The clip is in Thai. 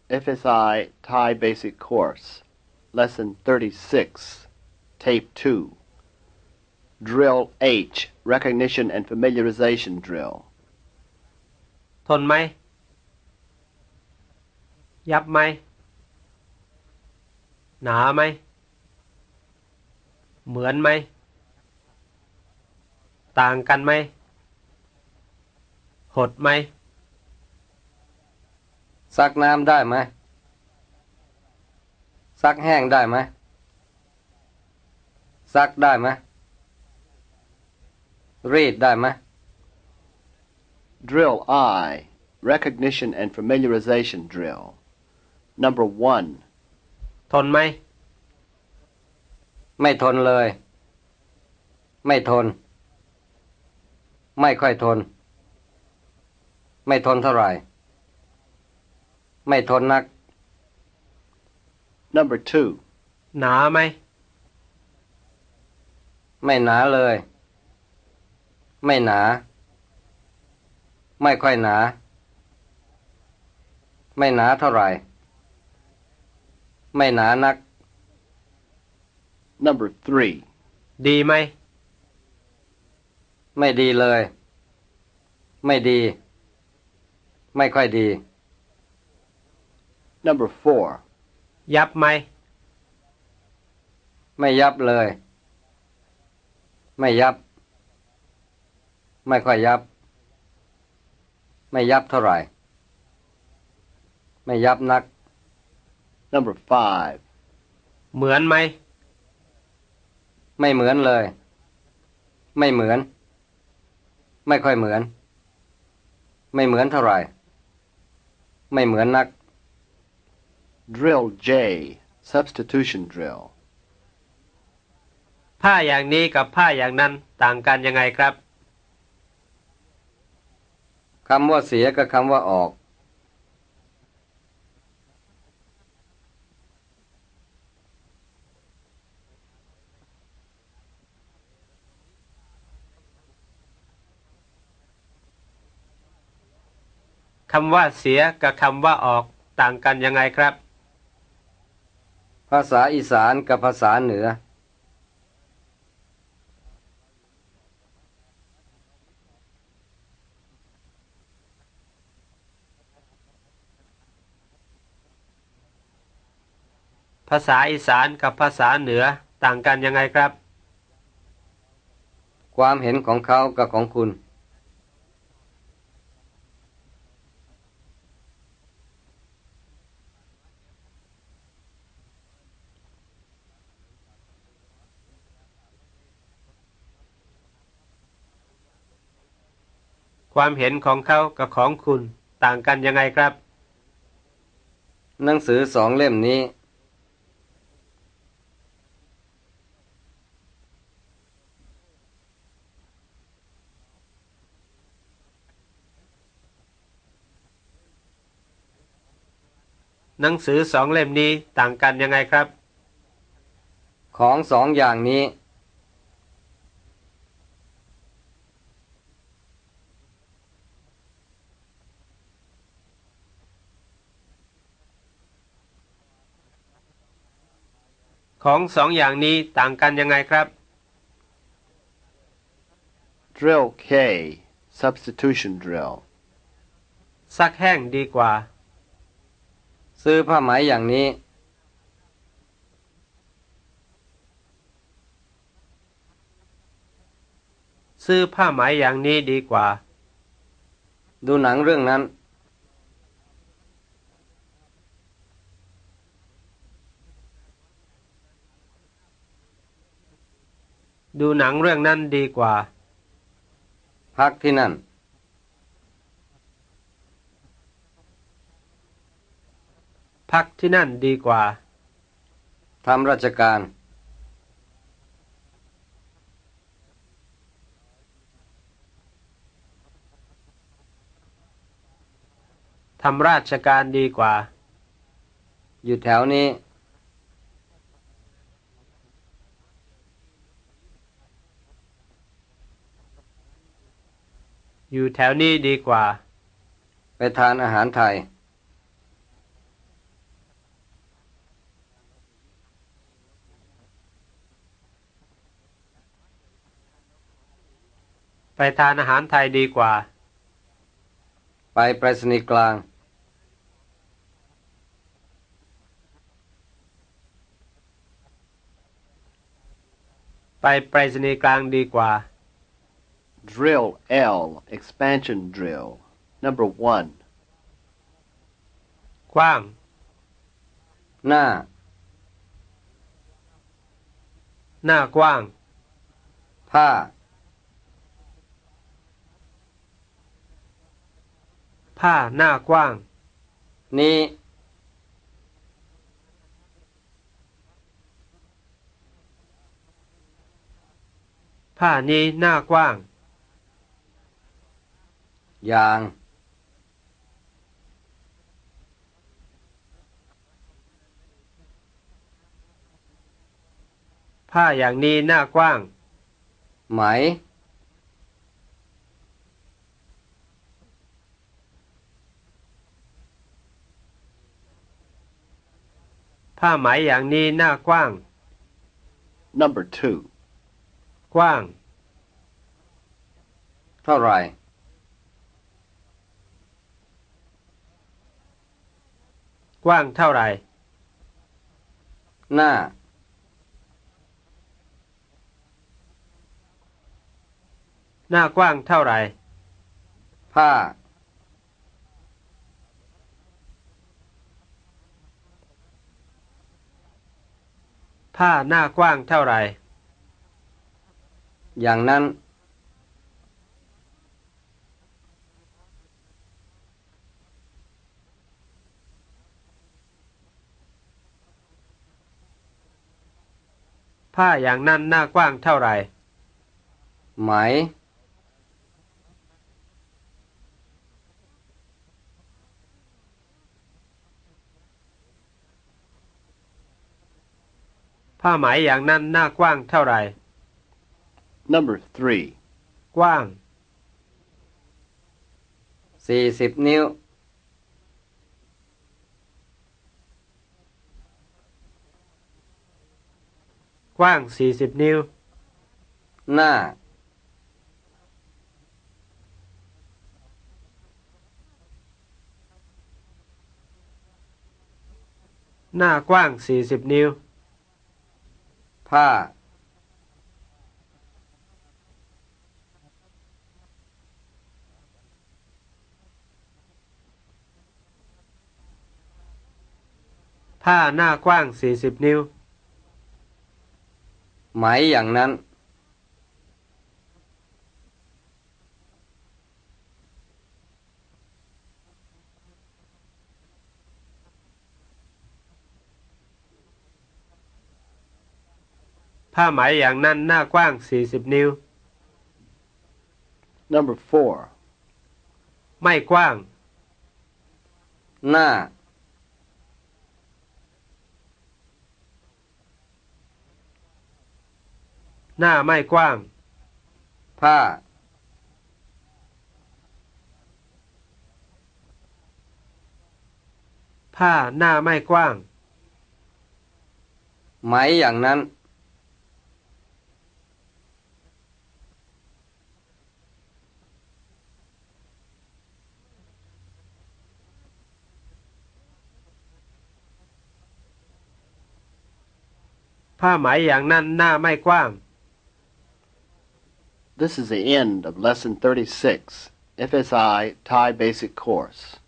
FSI Thai Basic Course, Lesson 36, Tape 2. Drill H, Recognition and Familiarization Drill. ทนไหมยับไหมหนาไหมเหมือนไหมต่างกันไหมหดไหมซักน้ำได้ไหมซักแห้งได้ไหมซักได้ไหมรีดได้ไหม Drill I, Recognition and Familiarization Drill. Number 1. ทนไหมไม่ทนเลยไม่ทนไม่ค่อยทนไม่ทนเท่าไหร่ไม่ทนนัก Number 2. หนาไหมไม่หนาเลยไม่หนาไม่ค่อยหนาไม่หนาเท่าไหร่ไม่หนานัก Number 3. ดีไหมไม่ดีเลยไม่ดีไม่ค่อยดี Number 4. ยับไหมไม่ยับเลยไม่ยับไม่ค่อยยับไม่ยับเท่าไหร่ไม่ยับนัก Number 5. เหมือนไหมไม่เหมือนเลยไม่เหมือนไม่ค่อยเหมือนไม่เหมือนเท่าไหร่ไม่เหมือนนัก Drill J, Substitution Drill. ผ้าอย่างนี้กับผ้าอย่างนั้นต่างกันยังไงครับคำว่าเสียกับคำว่าออกคำว่าเสียกับคำว่าออกต่างกันยังไงครับภาษาอีสานกับภาษาเหนือภาษาอีสานกับภาษาเหนือต่างกันยังไงครับความเห็นของเขากับของคุณความเห็นของเขากับของคุณต่างกันยังไงครับหนังสือสองเล่มนี้หนังสือสองเล่มนี้ต่างกันยังไงครับของสองอย่างนี้ของสองอย่างนี้ต่างกันยังไงครับ Drill K, Substitution Drill. ซักแห้งดีกว่าซื้อผ้าไหมอย่างนี้ซื้อผ้าไหมอย่างนี้ดีกว่าดูหนังเรื่องนั้นดูหนังเรื่องนั้นดีกว่าพักที่นั่นพักที่นั่นดีกว่าทำราชการทำราชการดีกว่าอยู่แถวนี้อยู่แถวนี้ดีกว่าไปทานอาหารไทยไปทานอาหารไทยดีกว่าไปไปรษณีย์กลางไปไปรษณีย์กลางดีกว่า Drill L. Expansion drill. Number 1. กว้างหน้าหน้ากว้างผ้าผ้าหน้ากว้างนี้ผ้านี้หน้ากว้างยางผ้าอย่างนี้หน้ากว้างไหมผ้าไหมอย่างนี้หน้ากว้าง Number 2. กว้างเท่าไหร่กว้างเท่าไหร่หน้าหน้ากว้างเท่าไหร่ผ้าผ้าหน้ากว้างเท่าไหร่อย่างนั้นผ้าอย่างนั้นหน้ากว้างเท่าไหร่ไหมผ้าไหมอย่างนั้นหน้ากว้างเท่าไหร่ Number 3. กว้าง 40 นิ้วกว้าง40 นิ้วหน้าหน้ากว้าง40 นิ้วผ้าผ้าหน้ากว้าง40 นิ้วไหมอย่างนั้นผ้าไหมอย่างนั้นหน้ากว้าง40 นิ้ว Number 4. ไม่กว้างหน้าหน้าไม่กว้างผ้าผ้าหน้าไม่กว้างไหมอย่างนั้นผ้าไหมอย่างนั้นหน้าไม่กว้าง This is the end of Lesson 36, FSI Thai Basic Course.